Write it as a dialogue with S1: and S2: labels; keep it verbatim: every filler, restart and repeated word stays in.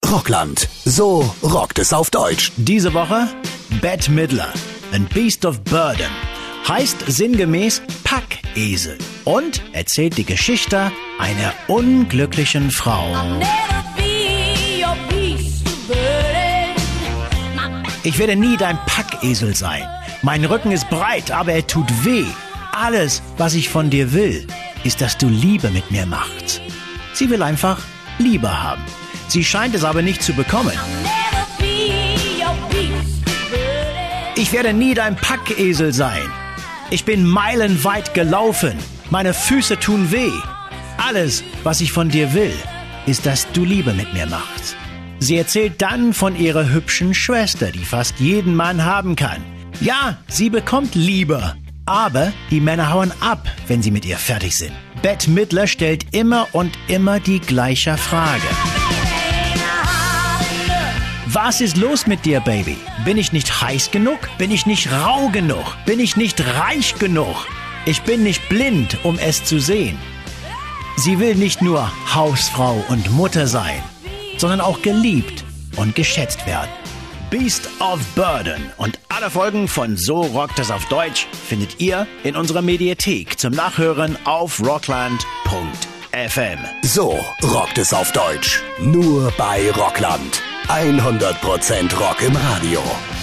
S1: Rockland. So rockt es auf Deutsch.
S2: Diese Woche Bette Midler, Ein Beast of Burden. Heißt sinngemäß Packesel und erzählt die Geschichte einer unglücklichen Frau. Ich werde nie dein Packesel sein. Mein Rücken ist breit, aber er tut weh. Alles, was ich von dir will, ist, dass du Liebe mit mir machst. Sie will einfach Liebe haben. Sie scheint es aber nicht zu bekommen. Ich werde nie dein Packesel sein. Ich bin meilenweit gelaufen. Meine Füße tun weh. Alles, was ich von dir will, ist, dass du Liebe mit mir machst. Sie erzählt dann von ihrer hübschen Schwester, die fast jeden Mann haben kann. Ja, sie bekommt Liebe, aber die Männer hauen ab, wenn sie mit ihr fertig sind. Bette Midler stellt immer und immer die gleiche Frage. Was ist los mit dir, Baby? Bin ich nicht heiß genug? Bin ich nicht rau genug? Bin ich nicht reich genug? Ich bin nicht blind, um es zu sehen. Sie will nicht nur Hausfrau und Mutter sein, sondern auch geliebt und geschätzt werden. Beast of Burden und alle Folgen von So rockt es auf Deutsch findet ihr in unserer Mediathek zum Nachhören auf rockland punkt f m.
S1: So rockt es auf Deutsch. Nur bei Rockland. hundert Prozent Rock im Radio.